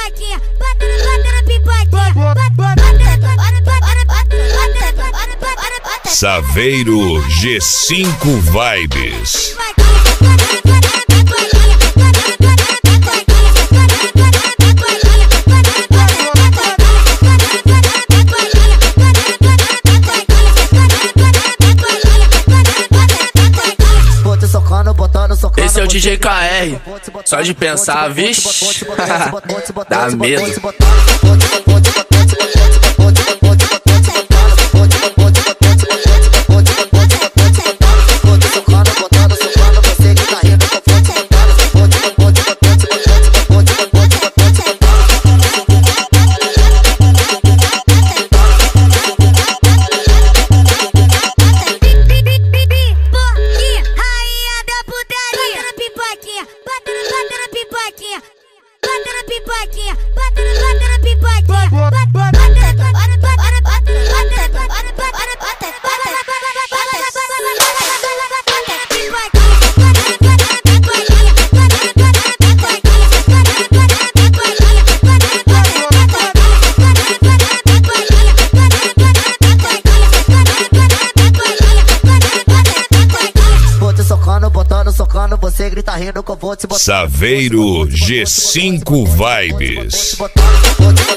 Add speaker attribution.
Speaker 1: pipoquinha, bota na pipoquinha,
Speaker 2: Saveiro G5 Vibes.
Speaker 3: Esse é o DJ KR, só de pensar, vixe, dá medo.
Speaker 4: Socando, você grita rindo que eu vou te botar.
Speaker 2: Saveiro G5 Vibes.